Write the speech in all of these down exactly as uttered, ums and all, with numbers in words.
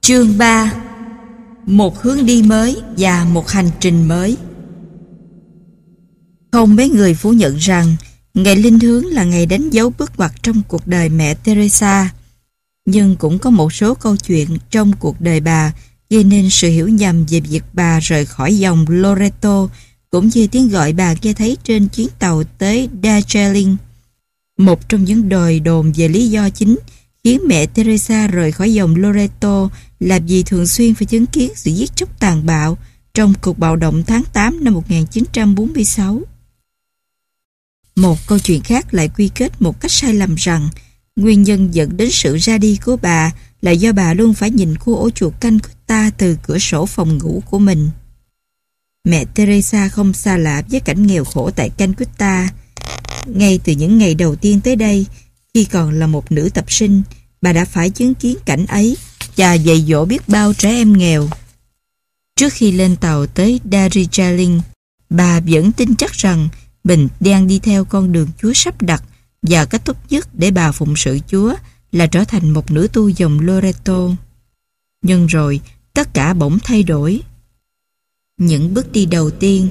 Chương ba. Một hướng đi mới và một hành trình mới. Không mấy người phủ nhận rằng ngày linh hướng là ngày đánh dấu bước ngoặt trong cuộc đời mẹ Teresa. Nhưng cũng có một số câu chuyện trong cuộc đời bà gây nên sự hiểu nhầm về việc bà rời khỏi dòng Loreto, cũng như tiếng gọi bà nghe thấy trên chuyến tàu tới Darjeeling. Một trong những đồn đồn về lý do chính khiến mẹ Teresa rời khỏi dòng Loreto là vì thường xuyên phải chứng kiến sự giết chóc tàn bạo trong cuộc bạo động tháng tám năm một nghìn chín trăm bốn mươi sáu. Một câu chuyện khác lại quy kết một cách sai lầm rằng nguyên nhân dẫn đến sự ra đi của bà là do bà luôn phải nhìn khu ổ chuột Calcutta từ cửa sổ phòng ngủ của mình. Mẹ Teresa không xa lạ với cảnh nghèo khổ tại Calcutta. Ngay từ những ngày đầu tiên tới đây, khi còn là một nữ tập sinh, bà đã phải chứng kiến cảnh ấy và dạy dỗ biết bao trẻ em nghèo. Trước khi lên tàu tới Darjeeling, bà vẫn tin chắc rằng mình đang đi theo con đường Chúa sắp đặt, và cách tốt nhất để bà phụng sự Chúa là trở thành một nữ tu dòng Loreto. Nhưng rồi, tất cả bỗng thay đổi. Những bước đi đầu tiên.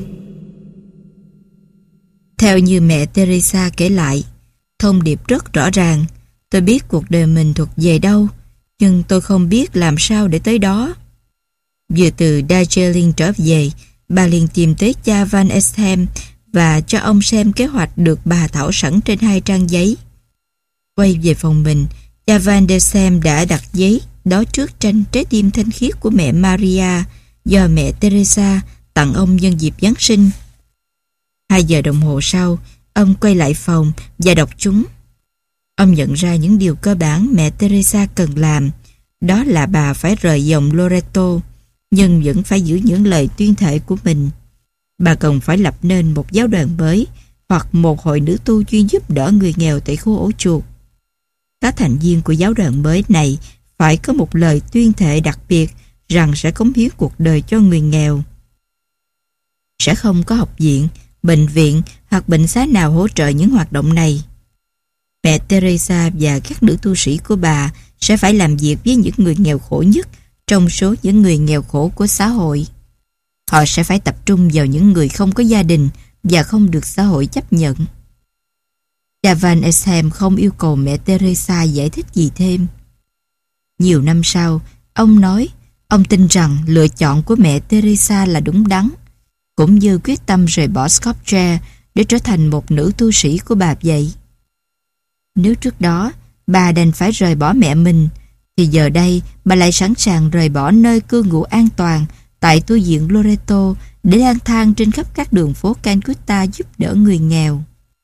Theo như mẹ Teresa kể lại, thông điệp rất rõ ràng: tôi biết cuộc đời mình thuộc về đâu, nhưng tôi không biết làm sao để tới đó. Vừa từ Darjeeling trở về, bà liền tìm tới cha Van Eshem và cho ông xem kế hoạch được bà thảo sẵn trên hai trang giấy. Quay về phòng mình, cha Van Eshem đã đặt giấy đó trước tranh Trái tim thanh khiết của mẹ Maria do mẹ Teresa tặng ông nhân dịp Giáng sinh. Hai giờ đồng hồ sau, ông quay lại phòng và đọc chúng. Ông nhận ra những điều cơ bản mẹ Teresa cần làm, đó là bà phải rời dòng Loreto, nhưng vẫn phải giữ những lời tuyên thệ của mình. Bà cần phải lập nên một giáo đoàn mới hoặc một hội nữ tu chuyên giúp đỡ người nghèo tại khu ổ chuột. Các thành viên của giáo đoàn mới này phải có một lời tuyên thệ đặc biệt rằng sẽ cống hiến cuộc đời cho người nghèo. Sẽ không có học viện, bệnh viện hoặc bệnh xá nào hỗ trợ những hoạt động này. Mẹ Teresa và các nữ tu sĩ của bà sẽ phải làm việc với những người nghèo khổ nhất trong số những người nghèo khổ của xã hội. Họ sẽ phải tập trung vào những người không có gia đình và không được xã hội chấp nhận. Cha Van Eshem không yêu cầu mẹ Teresa giải thích gì thêm. Nhiều năm sau, ông nói ông tin rằng lựa chọn của mẹ Teresa là đúng đắn, cũng như quyết tâm rời bỏ Skopje để trở thành một nữ tu sĩ của bà vậy. Nếu trước đó bà đành phải rời bỏ mẹ mình, thì giờ đây bà lại sẵn sàng rời bỏ nơi cư ngụ an toàn tại tu viện Loreto để lang thang trên khắp các đường phố Calcutta giúp đỡ người nghèo.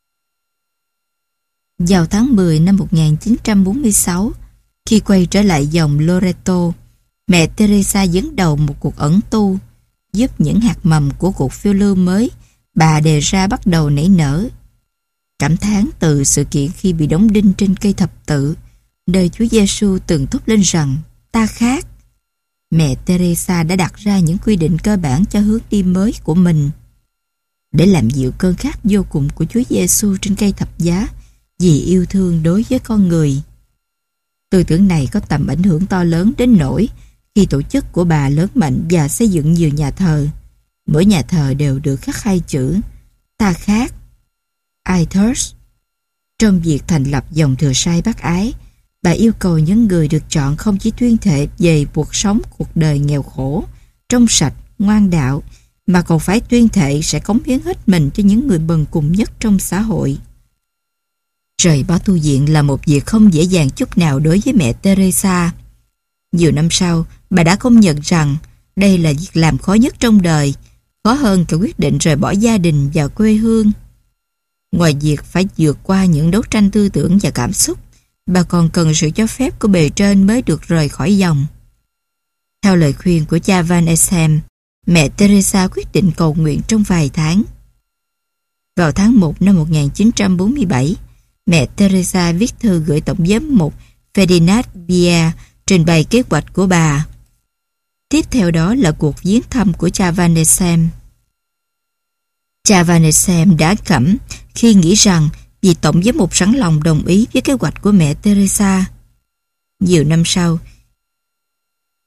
Vào tháng mười năm một nghìn chín trăm bốn mươi sáu, khi quay trở lại dòng Loreto, mẹ Teresa dẫn đầu một cuộc ẩn tu, giúp những hạt mầm của cuộc phiêu lưu mới bà đề ra bắt đầu nảy nở. Cảm thán từ sự kiện khi bị đóng đinh trên cây thập tự, nơi Chúa Giêsu từng thốt lên rằng ta khác. Mẹ Teresa đã đặt ra những quy định cơ bản cho hướng đi mới của mình. Để làm dịu cơn khát vô cùng của Chúa Giêsu trên cây thập giá vì yêu thương đối với con người. Tư tưởng này có tầm ảnh hưởng to lớn đến nỗi khi tổ chức của bà lớn mạnh và xây dựng nhiều nhà thờ, mỗi nhà thờ đều được khắc hai chữ ta khác, I thirst. Trong việc thành lập dòng thừa sai bác ái, bà yêu cầu những người được chọn không chỉ tuyên thệ về cuộc sống cuộc đời nghèo khổ, trong sạch, ngoan đạo, mà còn phải tuyên thệ sẽ cống hiến hết mình cho những người bần cùng nhất trong xã hội. Rời bỏ tu viện là một việc không dễ dàng chút nào đối với mẹ Teresa. Nhiều năm sau, bà đã công nhận rằng đây là việc làm khó nhất trong đời, khó hơn cả quyết định rời bỏ gia đình và quê hương. Ngoài việc phải vượt qua những đấu tranh tư tưởng và cảm xúc, bà còn cần sự cho phép của bề trên mới được rời khỏi dòng. Theo lời khuyên của cha Van Eshem, mẹ Teresa quyết định cầu nguyện trong vài tháng. Vào tháng một năm một nghìn chín trăm bốn mươi bảy, mẹ Teresa viết thư gửi tổng giám mục Ferdinand Bier trình bày kế hoạch của bà. Tiếp theo đó là cuộc viếng thăm của cha Van Eshem. Cha Van Eshem đã cảm khi nghĩ rằng vì tổng giám mục sẵn lòng đồng ý với kế hoạch của mẹ Teresa. Nhiều năm sau,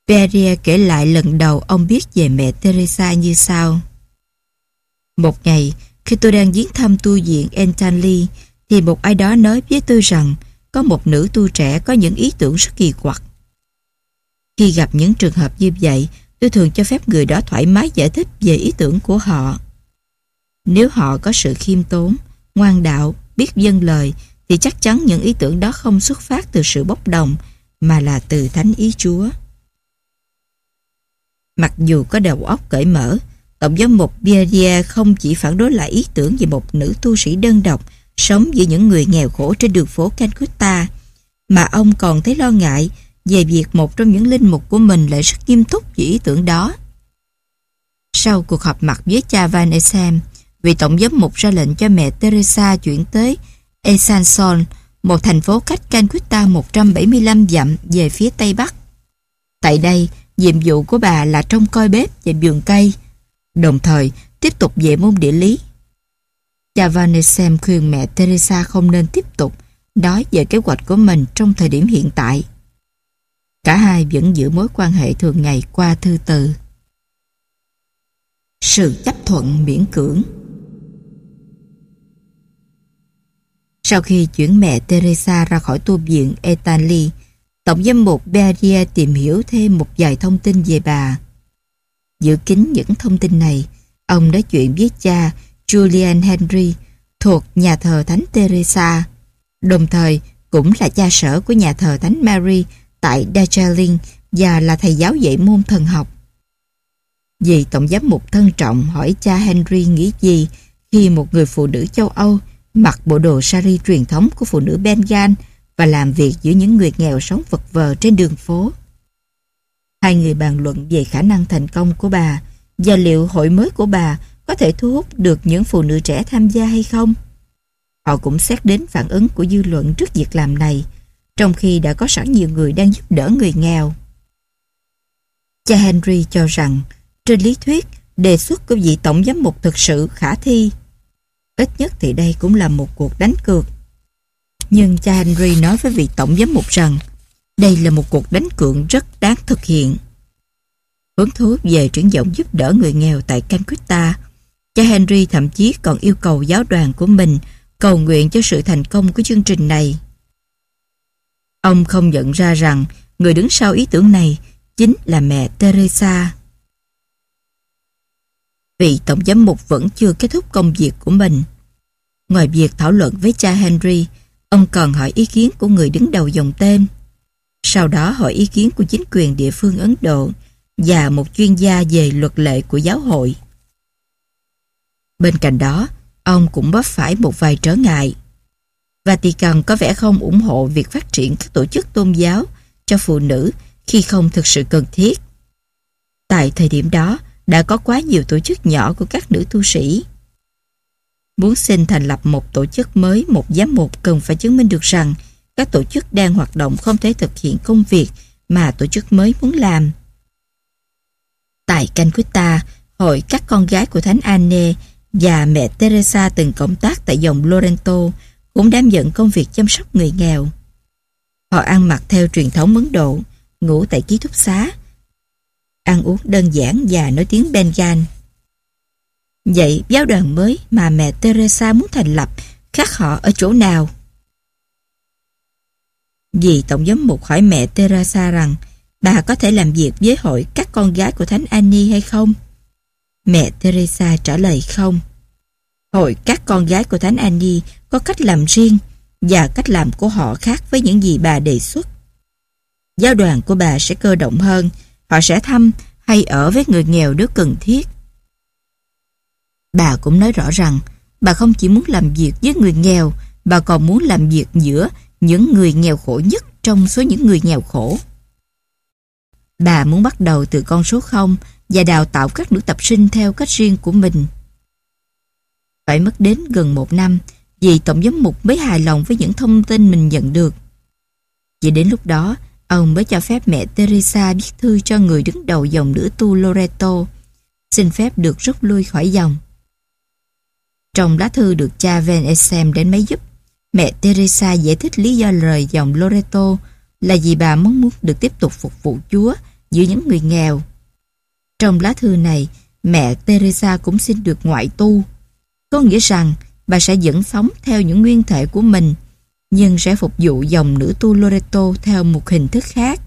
Beria kể lại lần đầu ông biết về mẹ Teresa như sau. Một ngày, khi tôi đang viếng thăm tu viện Entanli, thì một ai đó nói với tôi rằng có một nữ tu trẻ có những ý tưởng rất kỳ quặc. Khi gặp những trường hợp như vậy, tôi thường cho phép người đó thoải mái giải thích về ý tưởng của họ. Nếu họ có sự khiêm tốn, ngoan đạo, biết vâng lời, thì chắc chắn những ý tưởng đó không xuất phát từ sự bốc đồng, mà là từ thánh ý Chúa. Mặc dù có đầu óc cởi mở, Tổng giám mục Beria không chỉ phản đối lại ý tưởng về một nữ tu sĩ đơn độc sống với những người nghèo khổ trên đường phố Calcutta, mà ông còn thấy lo ngại về việc một trong những linh mục của mình lại rất nghiêm túc về ý tưởng đó. Sau cuộc họp mặt với cha Van Essem, vị tổng giám mục ra lệnh cho mẹ Teresa chuyển tới Esanson, một thành phố cách Calcutta một trăm bảy mươi lăm dặm về phía tây bắc. Tại đây, nhiệm vụ của bà là trông coi bếp và vườn cây, đồng thời tiếp tục dạy môn địa lý. Cha Van Essem khuyên mẹ Teresa không nên tiếp tục nói về kế hoạch của mình trong thời điểm hiện tại. Cả hai vẫn giữ mối quan hệ thường ngày qua thư từ. Sự chấp thuận miễn cưỡng. Sau khi chuyển mẹ Teresa ra khỏi tu viện Etanli, Tổng giám mục Beria tìm hiểu thêm một vài thông tin về bà. Giữ kín những thông tin này, ông nói chuyện với cha Julian Henry thuộc nhà thờ Thánh Teresa, đồng thời cũng là cha sở của nhà thờ Thánh Mary tại Darjeeling và là thầy giáo dạy môn thần học. Vì Tổng giám mục thân trọng hỏi cha Henry nghĩ gì khi một người phụ nữ châu Âu mặc bộ đồ sari truyền thống của phụ nữ Bengal và làm việc giữa những người nghèo sống vật vờ trên đường phố. Hai người bàn luận về khả năng thành công của bà và liệu hội mới của bà có thể thu hút được những phụ nữ trẻ tham gia hay không. Họ cũng xét đến phản ứng của dư luận trước việc làm này, trong khi đã có sẵn nhiều người đang giúp đỡ người nghèo. Cha Henry cho rằng, trên lý thuyết, đề xuất của vị tổng giám mục thực sự khả thi. Ít nhất thì đây cũng là một cuộc đánh cược. Nhưng cha Henry nói với vị tổng giám mục rằng đây là một cuộc đánh cược rất đáng thực hiện. Hứng thú về triển vọng giúp đỡ người nghèo tại Calcutta, cha Henry thậm chí còn yêu cầu giáo đoàn của mình cầu nguyện cho sự thành công của chương trình này. Ông không nhận ra rằng người đứng sau ý tưởng này chính là mẹ Teresa. Vị tổng giám mục vẫn chưa kết thúc công việc của mình. Ngoài việc thảo luận với cha Henry, ông còn hỏi ý kiến của người đứng đầu dòng tên. Sau đó hỏi ý kiến của chính quyền địa phương Ấn Độ và một chuyên gia về luật lệ của giáo hội. Bên cạnh đó, ông cũng vấp phải một vài trở ngại. Vatican có vẻ không ủng hộ việc phát triển các tổ chức tôn giáo cho phụ nữ khi không thực sự cần thiết. Tại thời điểm đó, đã có quá nhiều tổ chức nhỏ của các nữ tu sĩ. Muốn xin thành lập một tổ chức mới, một giám mục cần phải chứng minh được rằng các tổ chức đang hoạt động không thể thực hiện công việc mà tổ chức mới muốn làm. Tại Calcutta, hội các con gái của Thánh Anne và mẹ Teresa từng công tác tại dòng Loreto cũng đảm nhận công việc chăm sóc người nghèo. Họ ăn mặc theo truyền thống Ấn Độ, ngủ tại ký túc xá, ăn uống đơn giản và nói tiếng Bengal. Vậy giáo đoàn mới mà mẹ Teresa muốn thành lập khác họ ở chỗ nào? Vì tổng giám mục hỏi mẹ Teresa rằng bà có thể làm việc với hội các con gái của Thánh Annie hay không? Mẹ Teresa trả lời không. Hội các con gái của Thánh Annie có cách làm riêng và cách làm của họ khác với những gì bà đề xuất. Giáo đoàn của bà sẽ cơ động hơn, họ sẽ thăm hay ở với người nghèo nếu cần thiết. Bà cũng nói rõ rằng bà không chỉ muốn làm việc với người nghèo, bà còn muốn làm việc giữa những người nghèo khổ nhất trong số những người nghèo khổ. Bà muốn bắt đầu từ con số không và đào tạo các nữ tập sinh theo cách riêng của mình. Phải mất đến gần một năm vì tổng giám mục mới hài lòng với những thông tin mình nhận được. Chỉ đến lúc đó, ông mới cho phép mẹ Teresa viết thư cho người đứng đầu dòng nữ tu Loreto, xin phép được rút lui khỏi dòng. Trong lá thư được cha Van Essem đến máy giúp, mẹ Teresa giải thích lý do rời dòng Loreto là vì bà mong muốn được tiếp tục phục vụ Chúa giữa những người nghèo. Trong lá thư này, mẹ Teresa cũng xin được ngoại tu. Có nghĩa rằng bà sẽ vẫn sống theo những nguyên thể của mình, nhưng sẽ phục vụ dòng nữ tu Loreto theo một hình thức khác.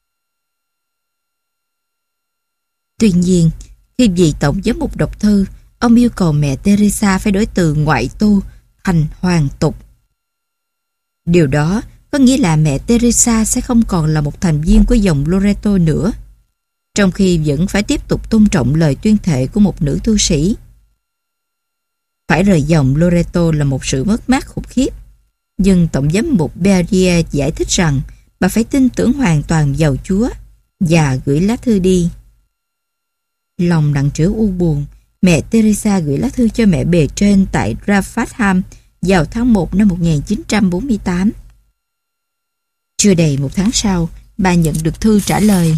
Tuy nhiên, khi vị tổng giám mục đọc thư, ông yêu cầu mẹ Teresa phải đổi từ ngoại tu thành hoàn tục. Điều đó có nghĩa là mẹ Teresa sẽ không còn là một thành viên của dòng Loreto nữa, trong khi vẫn phải tiếp tục tôn trọng lời tuyên thệ của một nữ tu sĩ. Phải rời dòng Loreto là một sự mất mát khủng khiếp, nhưng tổng giám mục Berrier giải thích rằng bà phải tin tưởng hoàn toàn vào Chúa và gửi lá thư đi. Lòng nặng trĩu u buồn, mẹ Teresa gửi lá thư cho mẹ bề trên tại Rafatham vào tháng một năm một nghìn chín trăm bốn mươi tám. Chưa đầy một tháng sau, bà nhận được thư trả lời.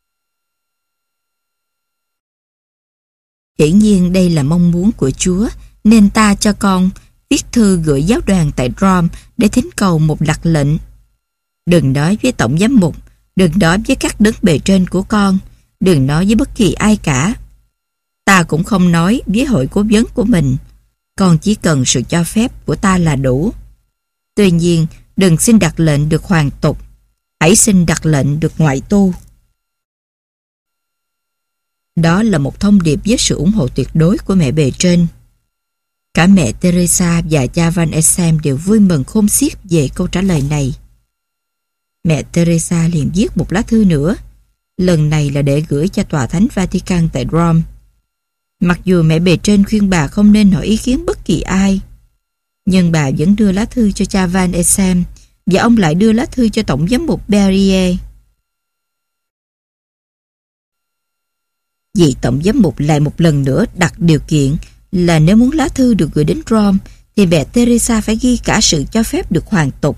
Hiển nhiên đây là mong muốn của Chúa, nên ta cho con viết thư gửi giáo đoàn tại Rome để thỉnh cầu một đặc lệnh. Đừng nói với tổng giám mục, đừng nói với các đấng bề trên của con, đừng nói với bất kỳ ai cả. Ta cũng không nói với hội cố vấn của mình. Con chỉ cần sự cho phép của ta là đủ. Tuy nhiên, đừng xin đặc lệnh được hoàn tục. Hãy xin đặc lệnh được ngoại tu. Đó là một thông điệp với sự ủng hộ tuyệt đối của mẹ bề trên. Cả mẹ Teresa và cha Van Essem đều vui mừng khôn xiết về câu trả lời này. Mẹ Teresa liền viết một lá thư nữa. Lần này là để gửi cho Tòa Thánh Vatican tại Rome. Mặc dù mẹ bề trên khuyên bà không nên hỏi ý kiến bất kỳ ai, nhưng bà vẫn đưa lá thư cho cha Van Essem và ông lại đưa lá thư cho tổng giám mục Berrier. Vị tổng giám mục lại một lần nữa đặt điều kiện là nếu muốn lá thư được gửi đến Rome thì mẹ Teresa phải ghi cả sự cho phép được hoàn tục.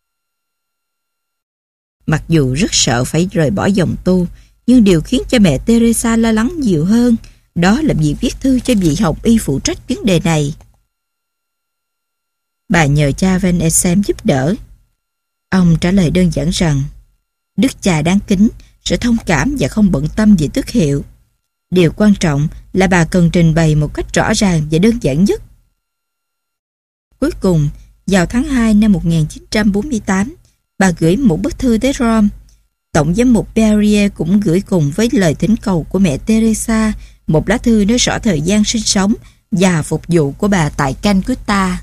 Mặc dù rất sợ phải rời bỏ dòng tu, nhưng điều khiến cho mẹ Teresa lo lắng nhiều hơn đó là việc viết thư cho vị hồng y phụ trách vấn đề này. Bà nhờ cha Van Essem giúp đỡ. Ông trả lời đơn giản rằng đức cha đáng kính sẽ thông cảm và không bận tâm về tước hiệu. Điều quan trọng là bà cần trình bày một cách rõ ràng và đơn giản nhất. Cuối cùng, vào tháng hai năm một nghìn chín trăm bốn mươi tám, bà gửi một bức thư tới Rome. Tổng giám mục Berrier cũng gửi cùng với lời thỉnh cầu của mẹ Teresa một lá thư nói rõ thời gian sinh sống và phục vụ của bà tại Calcutta.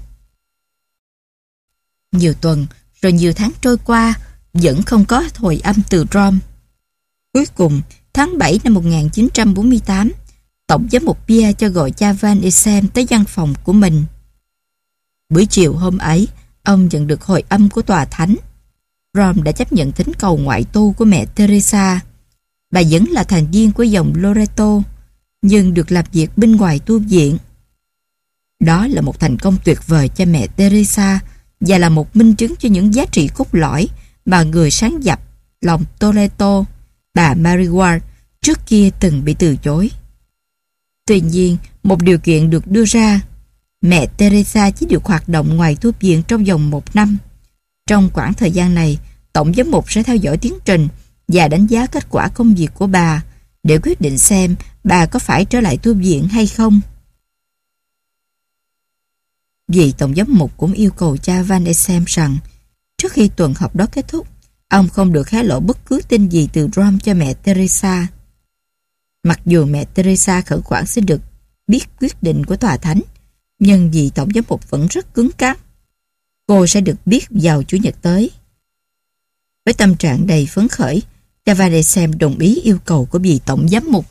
Nhiều tuần rồi nhiều tháng trôi qua, vẫn không có hồi âm từ Rome. Cuối cùng, tháng bảy năm một nghìn chín trăm bốn mươi tám, tổng giám mục Pierre cho gọi cha Van Essem tới văn phòng của mình. Buổi chiều hôm ấy, ông nhận được hồi âm của Tòa Thánh. Rome đã chấp nhận thỉnh cầu ngoại tu của mẹ Teresa. Bà vẫn là thành viên của dòng Loreto, nhưng được làm việc bên ngoài tu viện. Đó là một thành công tuyệt vời cho mẹ Teresa và là một minh chứng cho những giá trị cốt lõi mà người sáng dập lòng Loreto, bà Mary Ward, trước kia từng bị từ chối. Tuy nhiên, một điều kiện được đưa ra: mẹ Teresa chỉ được hoạt động ngoài tu viện trong vòng một năm. Trong khoảng thời gian này, tổng giám mục sẽ theo dõi tiến trình và đánh giá kết quả công việc của bà để quyết định xem bà có phải trở lại tu viện hay không. Vị tổng giám mục cũng yêu cầu cha Van Essem rằng trước khi tuần học đó kết thúc, ông không được hé lộ bất cứ tin gì từ Rome cho mẹ Teresa. Mặc dù mẹ Teresa khẩn khoản xin được biết quyết định của Tòa Thánh, nhưng vị tổng giám mục vẫn rất cứng cáp. Cô sẽ được biết vào Chủ nhật tới. Với tâm trạng đầy phấn khởi, cha Van Essem đồng ý yêu cầu của vị tổng giám mục.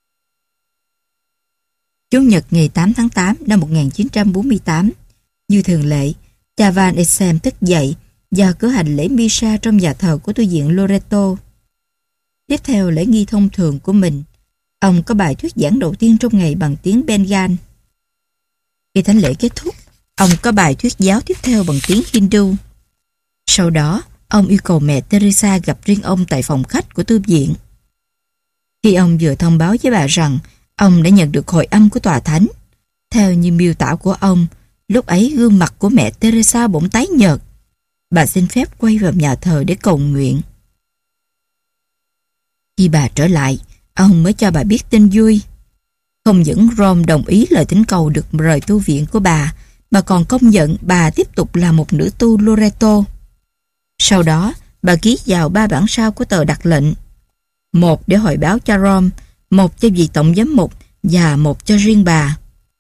Chủ nhật ngày tám tháng tám năm một nghìn chín trăm bốn mươi tám, như thường lệ, cha Van Essem thức dậy và cử hành lễ Misa trong nhà thờ của tu viện Loreto. Tiếp theo lễ nghi thông thường của mình, ông có bài thuyết giảng đầu tiên trong ngày bằng tiếng Bengal. Khi thánh lễ kết thúc, ông có bài thuyết giáo tiếp theo bằng tiếng Hindu. Sau đó, ông yêu cầu mẹ Teresa gặp riêng ông tại phòng khách của tu viện. Khi ông vừa thông báo với bà rằng ông đã nhận được hồi âm của Tòa Thánh, theo như miêu tả của ông, lúc ấy gương mặt của mẹ Teresa bỗng tái nhợt. Bà xin phép quay vào nhà thờ để cầu nguyện. Khi bà trở lại, ông mới cho bà biết tin vui. Không những Rome đồng ý lời thỉnh cầu được rời tu viện của bà, mà còn công nhận bà tiếp tục là một nữ tu Loreto. Sau đó, bà ký vào ba bản sao của tờ đặc lệnh. Một để hội báo cho Rome, một cho vị tổng giám mục và một cho riêng bà.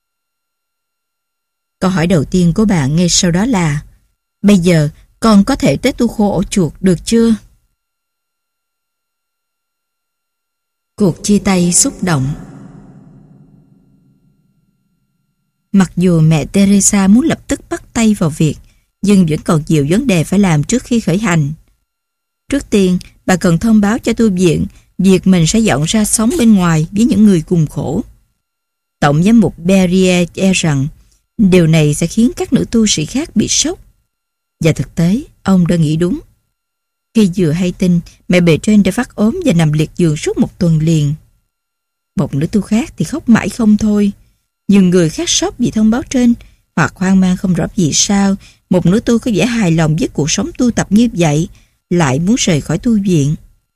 Câu hỏi đầu tiên của bà ngay sau đó là: bây giờ con có thể tới tu khô ổ chuột được chưa? Cuộc chia tay xúc động. Mặc dù mẹ Teresa muốn lập tức bắt tay vào việc, nhưng vẫn còn nhiều vấn đề phải làm trước khi khởi hành. Trước tiên, bà cần thông báo cho tu viện việc mình sẽ dọn ra sống bên ngoài với những người cùng khổ. Tổng giám mục Berrier e rằng điều này sẽ khiến các nữ tu sĩ khác bị sốc. Và thực tế, ông đã nghĩ đúng. Khi vừa hay tin mẹ bề trên đã phát ốm và nằm liệt giường suốt một tuần liền. Một nữ tu khác thì khóc mãi không thôi. Nhưng người khác sốc vì thông báo trên, hoặc hoang mang không rõ vì sao một nữ tu có vẻ hài lòng với cuộc sống tu tập như vậy lại muốn rời khỏi tu viện.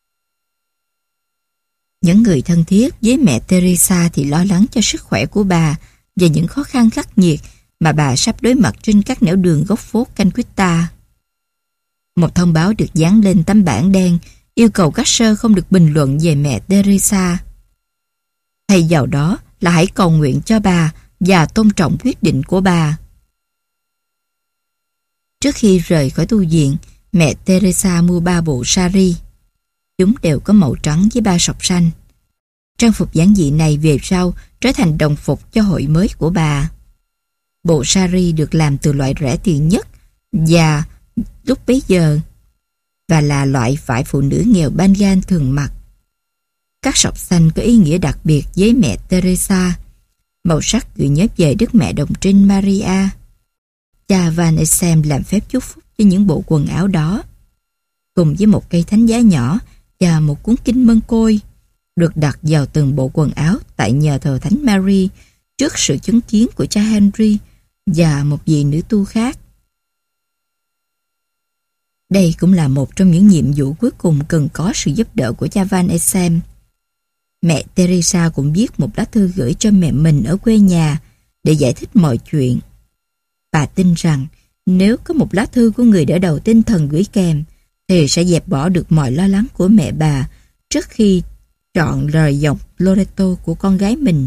Những người thân thiết với mẹ Teresa thì lo lắng cho sức khỏe của bà và những khó khăn khắc nghiệt mà bà sắp đối mặt trên các nẻo đường góc phố Canquita. Một thông báo được dán lên tấm bảng đen yêu cầu các sơ không được bình luận về mẹ Teresa. Thay vào đó là hãy cầu nguyện cho bà và tôn trọng quyết định của bà. Trước khi rời khỏi tu viện, mẹ Teresa mua ba bộ sari. Chúng đều có màu trắng với ba sọc xanh. Trang phục giản dị này về sau trở thành đồng phục cho hội mới của bà. Bộ sari được làm từ loại rẻ tiền nhất và lúc bấy giờ và là loại vải phụ nữ nghèo Bengal thường mặc. Các sọc xanh có ý nghĩa đặc biệt với mẹ Teresa. Màu sắc gợi nhớ về Đức Mẹ Đồng Trinh Maria. Cha Van Essem làm phép chúc phúc cho những bộ quần áo đó, cùng với một cây thánh giá nhỏ và một cuốn kinh mân côi, được đặt vào từng bộ quần áo tại nhà thờ Thánh Mary trước sự chứng kiến của cha Henry và một vị nữ tu khác. Đây cũng là một trong những nhiệm vụ cuối cùng cần có sự giúp đỡ của cha Van Essem. Mẹ Teresa cũng viết một lá thư gửi cho mẹ mình ở quê nhà để giải thích mọi chuyện. Bà tin rằng nếu có một lá thư của người đỡ đầu tinh thần gửi kèm thì sẽ dẹp bỏ được mọi lo lắng của mẹ bà trước khi chọn rời dòng Loreto của con gái mình.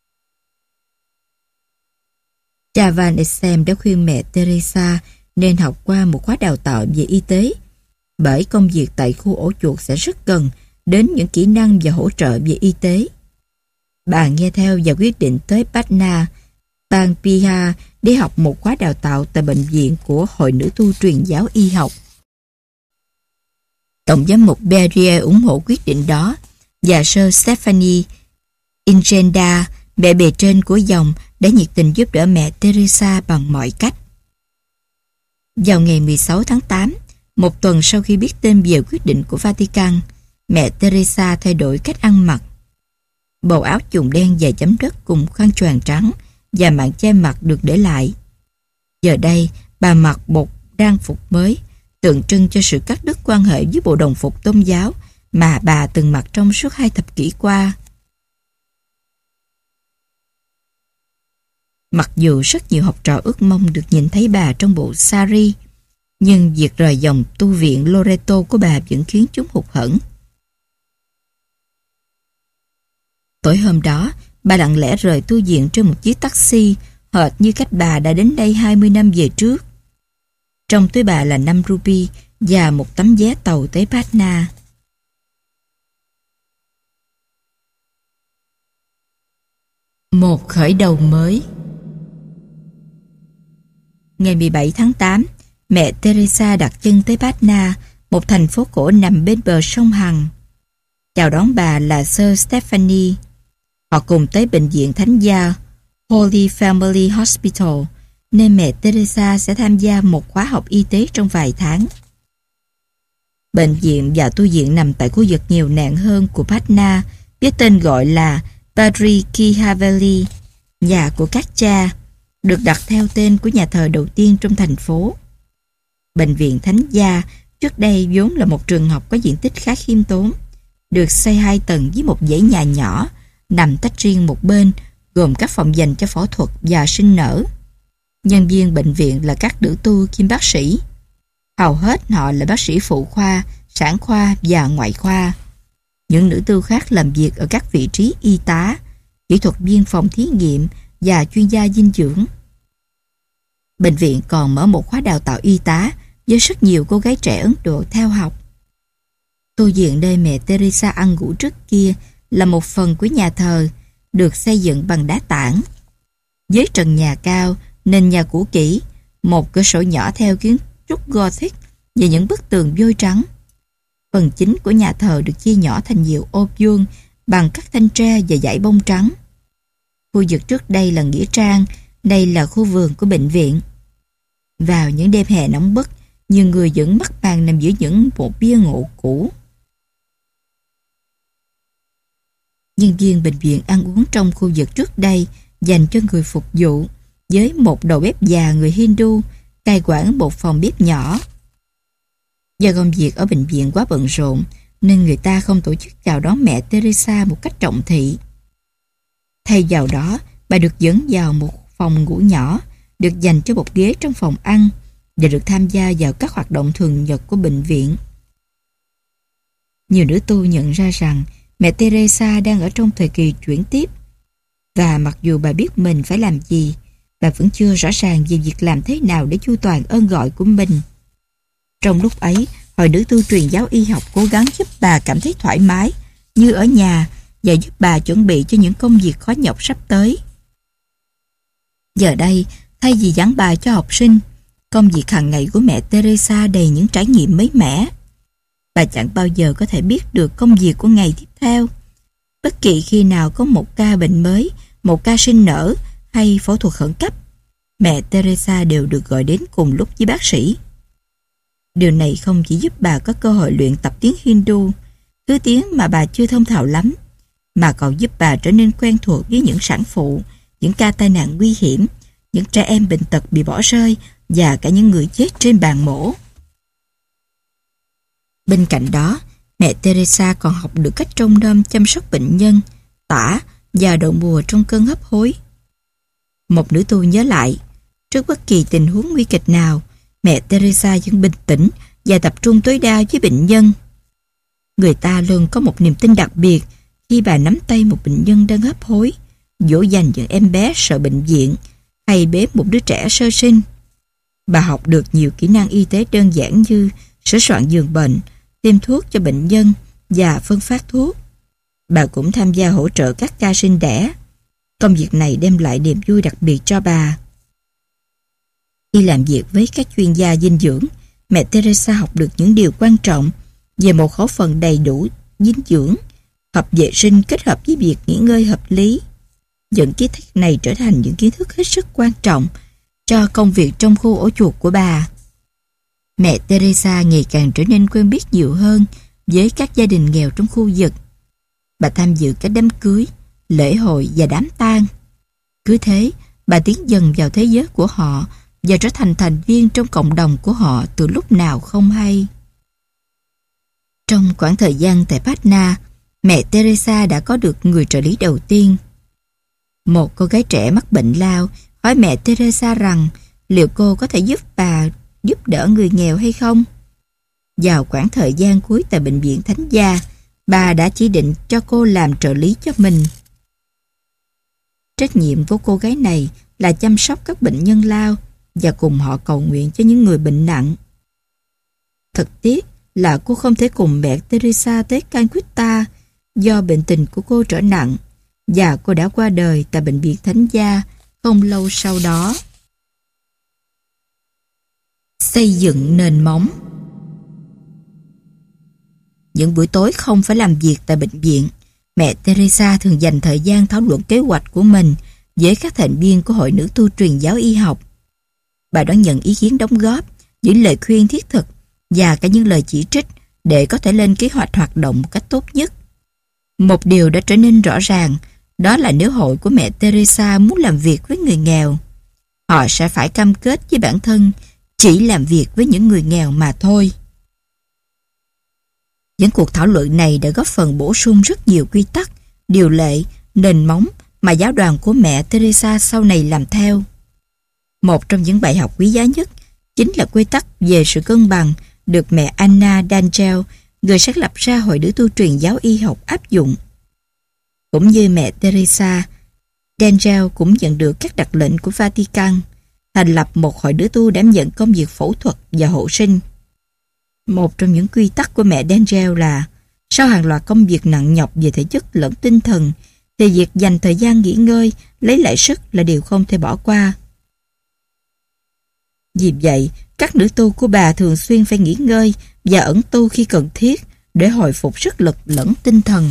Cha Van Essem đã khuyên mẹ Teresa nên học qua một khóa đào tạo về y tế, bởi công việc tại khu ổ chuột sẽ rất cần đến những kỹ năng và hỗ trợ về y tế. Bà nghe theo và quyết định tới Patna, bang Bihar để học một khóa đào tạo tại bệnh viện của Hội Nữ tu truyền giáo y học. Tổng giám mục Berrier ủng hộ quyết định đó và Sir Stephanie Ingenda, mẹ bề trên của dòng, đã nhiệt tình giúp đỡ mẹ Teresa bằng mọi cách. Vào ngày mười sáu tháng tám, một tuần sau khi biết tin về quyết định của Vatican, mẹ Teresa thay đổi cách ăn mặc. Bầu áo chùng đen dài chấm đất cùng khăn choàng trắng và màn che mặt được để lại. Giờ đây, bà mặc một trang phục mới, tượng trưng cho sự cắt đứt quan hệ với bộ đồng phục tôn giáo mà bà từng mặc trong suốt hai thập kỷ qua. Mặc dù rất nhiều học trò ước mong được nhìn thấy bà trong bộ sari, nhưng việc rời dòng tu viện Loreto của bà vẫn khiến chúng hụt hẫng. Tối hôm đó, bà lặng lẽ rời tu viện trên một chiếc taxi, hệt như cách bà đã đến đây hai mươi năm về trước. Trong túi bà là năm ruby và một tấm vé tàu tới Patna. Một khởi đầu mới. Ngày mười bảy tháng tám, mẹ Teresa đặt chân tới Patna, một thành phố cổ nằm bên bờ sông Hằng. Chào đón bà là Sir Stephanie. Họ cùng tới bệnh viện Thánh gia Holy Family Hospital, nên mẹ Teresa sẽ tham gia một khóa học y tế trong vài tháng. Bệnh viện và tu viện nằm tại khu vực nghèo nàn hơn của Patna, với tên gọi là Padri Ki Haveli, nhà của các cha, được đặt theo tên của nhà thờ đầu tiên trong thành phố. Bệnh viện Thánh gia trước đây vốn là một trường học có diện tích khá khiêm tốn, được xây hai tầng với một dãy nhà nhỏ nằm tách riêng một bên, gồm các phòng dành cho phẫu thuật và sinh nở. Nhân viên bệnh viện là các nữ tu kiêm bác sĩ. Hầu hết họ là bác sĩ phụ khoa, sản khoa và ngoại khoa. Những nữ tu khác làm việc ở các vị trí y tá, kỹ thuật viên phòng thí nghiệm và chuyên gia dinh dưỡng. Bệnh viện còn mở một khóa đào tạo y tá với rất nhiều cô gái trẻ Ấn Độ theo học. Tu viện nơi mẹ Teresa ăn ngủ trước kia là một phần của nhà thờ, được xây dựng bằng đá tảng. Với trần nhà cao, nền nhà cũ kỹ, một cửa sổ nhỏ theo kiến trúc Gothic và những bức tường vôi trắng. Phần chính của nhà thờ được chia nhỏ thành nhiều ô vuông bằng các thanh tre và dải bông trắng. Khu vực trước đây là nghĩa trang, đây là khu vườn của bệnh viện. Vào những đêm hè nóng bức, nhiều người vẫn mắc màn nằm giữa những bộ bia ngộ cũ. Nhân viên bệnh viện ăn uống trong khu vực trước đây dành cho người phục vụ, với một đầu bếp già người Hindu cai quản một phòng bếp nhỏ. Do công việc ở bệnh viện quá bận rộn nên người ta không tổ chức chào đón mẹ Teresa một cách trọng thị. Thay vào đó, bà được dẫn vào một phòng ngủ nhỏ, được dành cho một ghế trong phòng ăn và được tham gia vào các hoạt động thường nhật của bệnh viện. Nhiều nữ tu nhận ra rằng mẹ Teresa đang ở trong thời kỳ chuyển tiếp, và mặc dù bà biết mình phải làm gì, bà vẫn chưa rõ ràng về việc làm thế nào để chu toàn ơn gọi của mình. Trong lúc ấy, hội nữ tu truyền giáo y học cố gắng giúp bà cảm thấy thoải mái như ở nhà và giúp bà chuẩn bị cho những công việc khó nhọc sắp tới. Giờ đây, thay vì giảng bài cho học sinh, công việc hàng ngày của mẹ Teresa đầy những trải nghiệm mới mẻ. Bà chẳng bao giờ có thể biết được công việc của ngày tiếp theo. Bất kỳ khi nào có một ca bệnh mới, một ca sinh nở hay phẫu thuật khẩn cấp, mẹ Teresa đều được gọi đến cùng lúc với bác sĩ. Điều này không chỉ giúp bà có cơ hội luyện tập tiếng Hindu, thứ tiếng mà bà chưa thông thạo lắm, mà còn giúp bà trở nên quen thuộc với những sản phụ, những ca tai nạn nguy hiểm, những trẻ em bệnh tật bị bỏ rơi và cả những người chết trên bàn mổ. Bên cạnh đó, mẹ Teresa còn học được cách trông nom chăm sóc bệnh nhân, tả và đậu mùa trong cơn hấp hối. Một nữ tu nhớ lại, trước bất kỳ tình huống nguy kịch nào, mẹ Teresa vẫn bình tĩnh và tập trung tối đa với bệnh nhân. Người ta luôn có một niềm tin đặc biệt khi bà nắm tay một bệnh nhân đang hấp hối, dỗ dành những em bé sợ bệnh viện hay bế một đứa trẻ sơ sinh. Bà học được nhiều kỹ năng y tế đơn giản như sửa soạn giường bệnh, tiêm thuốc cho bệnh nhân và phân phát thuốc. Bà cũng tham gia hỗ trợ các ca sinh đẻ. Công việc này đem lại niềm vui đặc biệt cho bà. Khi làm việc với các chuyên gia dinh dưỡng, mẹ Teresa học được những điều quan trọng về một khẩu phần đầy đủ dinh dưỡng, hợp vệ sinh kết hợp với việc nghỉ ngơi hợp lý. Những kiến thức này trở thành những kiến thức hết sức quan trọng cho công việc trong khu ổ chuột của bà. Mẹ Teresa ngày càng trở nên quen biết nhiều hơn với các gia đình nghèo trong khu vực. Bà tham dự các đám cưới, lễ hội và đám tang. Cứ thế, bà tiến dần vào thế giới của họ và trở thành thành viên trong cộng đồng của họ từ lúc nào không hay. Trong khoảng thời gian tại Patna, mẹ Teresa đã có được người trợ lý đầu tiên. Một cô gái trẻ mắc bệnh lao hỏi mẹ Teresa rằng liệu cô có thể giúp bà giúp đỡ người nghèo hay không. Vào khoảng thời gian cuối tại bệnh viện Thánh Gia, bà đã chỉ định cho cô làm trợ lý cho mình. Trách nhiệm của cô gái này là chăm sóc các bệnh nhân lao và cùng họ cầu nguyện cho những người bệnh nặng. Thật tiếc là cô không thể cùng mẹ Teresa tới Calcutta do bệnh tình của cô trở nặng, và cô đã qua đời tại bệnh viện Thánh Gia không lâu sau đó. Xây dựng nền móng. Những buổi tối không phải làm việc tại bệnh viện, mẹ Teresa thường dành thời gian thảo luận kế hoạch của mình với các thành viên của hội nữ tu truyền giáo y học. Bà đón nhận ý kiến đóng góp, những lời khuyên thiết thực và cả những lời chỉ trích để có thể lên kế hoạch hoạt động một cách tốt nhất. Một điều đã trở nên rõ ràng, đó là nếu hội của mẹ Teresa muốn làm việc với người nghèo, họ sẽ phải cam kết với bản thân, chỉ làm việc với những người nghèo mà thôi. Những cuộc thảo luận này đã góp phần bổ sung rất nhiều quy tắc, điều lệ, nền móng mà giáo đoàn của mẹ Teresa sau này làm theo. Một trong những bài học quý giá nhất chính là quy tắc về sự cân bằng được mẹ Anna D'Angelo, người sáng lập ra Hội Nữ tu truyền giáo y học, áp dụng. Cũng như mẹ Teresa, D'Angelo cũng nhận được các đặc lệnh của Vatican, thành lập một hội nữ tu đảm nhận công việc phẫu thuật và hộ sinh. Một trong những quy tắc của mẹ D'Angelo là sau hàng loạt công việc nặng nhọc về thể chất lẫn tinh thần, thì việc dành thời gian nghỉ ngơi, lấy lại sức là điều không thể bỏ qua. Vì vậy, các nữ tu của bà thường xuyên phải nghỉ ngơi và ẩn tu khi cần thiết để hồi phục sức lực lẫn tinh thần.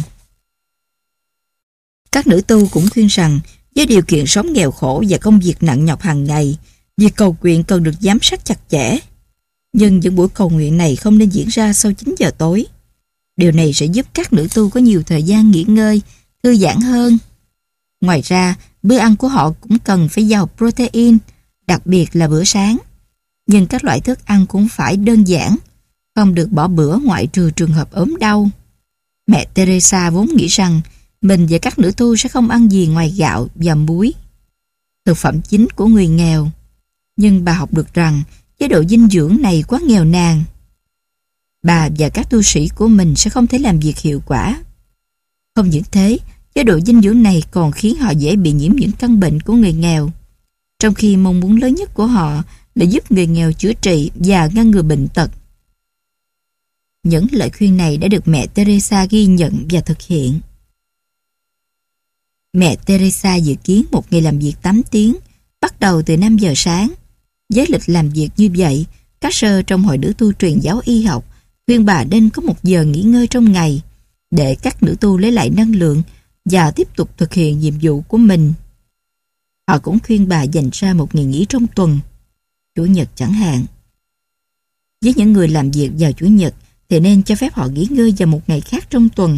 Các nữ tu cũng khuyên rằng với điều kiện sống nghèo khổ và công việc nặng nhọc hàng ngày, việc cầu nguyện cần được giám sát chặt chẽ. Nhưng những buổi cầu nguyện này không nên diễn ra sau chín giờ tối. Điều này sẽ giúp các nữ tu có nhiều thời gian nghỉ ngơi, thư giãn hơn. Ngoài ra, bữa ăn của họ cũng cần phải giàu protein, đặc biệt là bữa sáng. Nhưng các loại thức ăn cũng phải đơn giản, không được bỏ bữa ngoại trừ trường hợp ốm đau. Mẹ Teresa vốn nghĩ rằng mình và các nữ tu sẽ không ăn gì ngoài gạo và muối, thực phẩm chính của người nghèo. Nhưng bà học được rằng chế độ dinh dưỡng này quá nghèo nàn. Bà và các tu sĩ của mình sẽ không thể làm việc hiệu quả. Không những thế, chế độ dinh dưỡng này còn khiến họ dễ bị nhiễm những căn bệnh của người nghèo, trong khi mong muốn lớn nhất của họ là giúp người nghèo chữa trị và ngăn ngừa bệnh tật. Những lời khuyên này đã được mẹ Teresa ghi nhận và thực hiện. Mẹ Teresa dự kiến một ngày làm việc tám tiếng, bắt đầu từ năm giờ sáng. Với lịch làm việc như vậy, các sơ trong Hội Nữ tu truyền giáo y học khuyên bà nên có một giờ nghỉ ngơi trong ngày để các nữ tu lấy lại năng lượng và tiếp tục thực hiện nhiệm vụ của mình. Họ cũng khuyên bà dành ra một ngày nghỉ trong tuần, Chủ nhật chẳng hạn. Với những người làm việc vào Chủ nhật thì nên cho phép họ nghỉ ngơi vào một ngày khác trong tuần.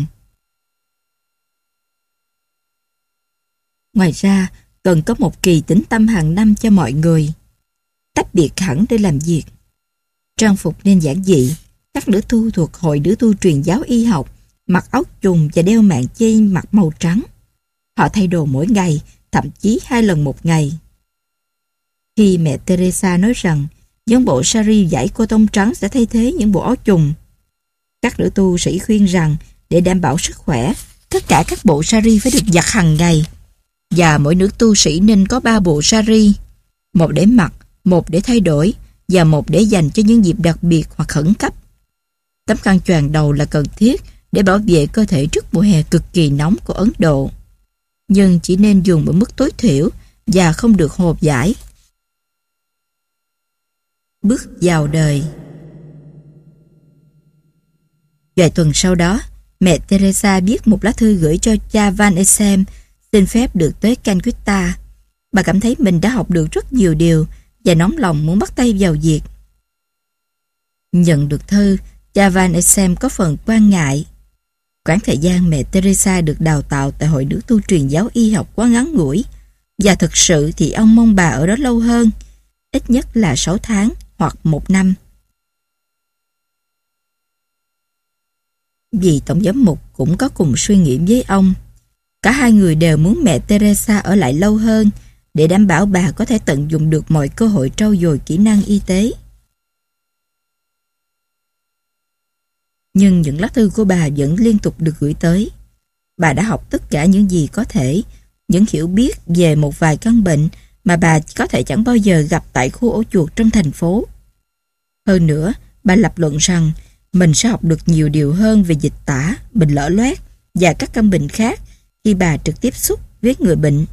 Ngoài ra, cần có một kỳ tĩnh tâm hàng năm cho mọi người, tách biệt hẳn để làm việc. Trang phục nên giản dị. Các nữ tu thuộc Hội Nữ tu truyền giáo y học mặc áo trùng và đeo mạng che mặt màu trắng. Họ thay đồ mỗi ngày, thậm chí hai lần một ngày. Khi mẹ Teresa nói rằng những bộ sari vải cô tông trắng sẽ thay thế những bộ áo trùng, các nữ tu sĩ khuyên rằng để đảm bảo sức khỏe, tất cả các bộ sari phải được giặt hàng ngày, và mỗi nữ tu sĩ nên có ba bộ sari, một để mặc, một để thay đổi và một để dành cho những dịp đặc biệt hoặc khẩn cấp. Tấm khăn choàng đầu là cần thiết để bảo vệ cơ thể trước mùa hè cực kỳ nóng của Ấn Độ, nhưng chỉ nên dùng ở mức tối thiểu và không được hộp dãi. Bước vào đời. Vài tuần sau đó, mẹ Teresa viết một lá thư gửi cho cha Van Essem xin phép được tới Calcutta. Bà cảm thấy mình đã học được rất nhiều điều và nóng lòng muốn bắt tay vào việc. Nhận được thư, cha Van Essem có phần quan ngại. Quãng thời gian mẹ Teresa được đào tạo tại Hội Nữ tu truyền giáo y học quá ngắn ngủi, và thực sự thì ông mong bà ở đó lâu hơn, ít nhất là sáu tháng hoặc một năm. Vì tổng giám mục cũng có cùng suy nghĩ với ông. Cả hai người đều muốn mẹ Teresa ở lại lâu hơn để đảm bảo bà có thể tận dụng được mọi cơ hội trau dồi kỹ năng y tế. Nhưng những lá thư của bà vẫn liên tục được gửi tới. Bà đã học tất cả những gì có thể, những hiểu biết về một vài căn bệnh mà bà có thể chẳng bao giờ gặp tại khu ổ chuột trong thành phố. Hơn nữa, bà lập luận rằng mình sẽ học được nhiều điều hơn về dịch tả, bệnh lở loét và các căn bệnh khác khi bà trực tiếp xúc với người bệnh.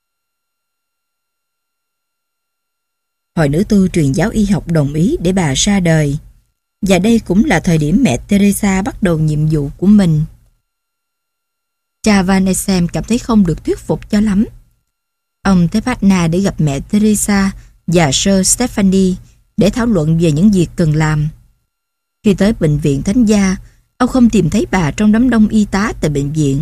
Hội Nữ tu truyền giáo y học đồng ý để bà ra đời, và đây cũng là thời điểm mẹ Teresa bắt đầu nhiệm vụ của mình. Cha Van Essem cảm thấy không được thuyết phục cho lắm. Ông tới Patna để gặp mẹ Teresa và Sir Stephanie để thảo luận về những việc cần làm. Khi tới bệnh viện Thánh gia, ông không tìm thấy bà trong đám đông y tá tại bệnh viện.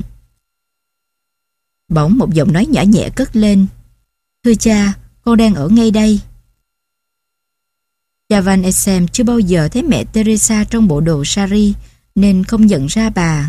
Bỗng một giọng nói nhỏ nhẹ cất lên: "Thưa cha, con đang ở ngay đây." Cha Van Essem chưa bao giờ thấy mẹ Teresa trong bộ đồ sari nên không nhận ra bà.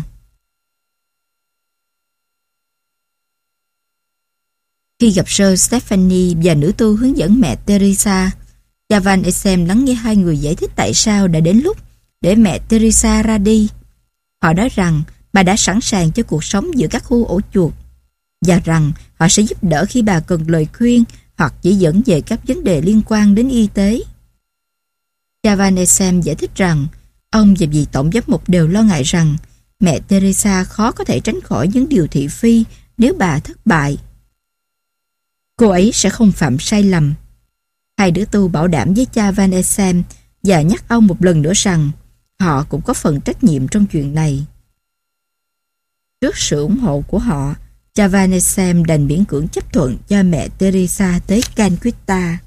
Khi gặp Sir Stephanie và nữ tu hướng dẫn mẹ Teresa, cha Van Essem lắng nghe hai người giải thích tại sao đã đến lúc để mẹ Teresa ra đi. Họ nói rằng bà đã sẵn sàng cho cuộc sống giữa các khu ổ chuột và rằng họ sẽ giúp đỡ khi bà cần lời khuyên hoặc chỉ dẫn về các vấn đề liên quan đến y tế. Cha Van Essem giải thích rằng ông và vị tổng giám mục đều lo ngại rằng mẹ Teresa khó có thể tránh khỏi những điều thị phi nếu bà thất bại. Cô ấy sẽ không phạm sai lầm. Hai đứa tu bảo đảm với cha Van Essem và nhắc ông một lần nữa rằng họ cũng có phần trách nhiệm trong chuyện này. Trước sự ủng hộ của họ, cha Van Essem đành miễn cưỡng chấp thuận cho mẹ Teresa tới Calcutta.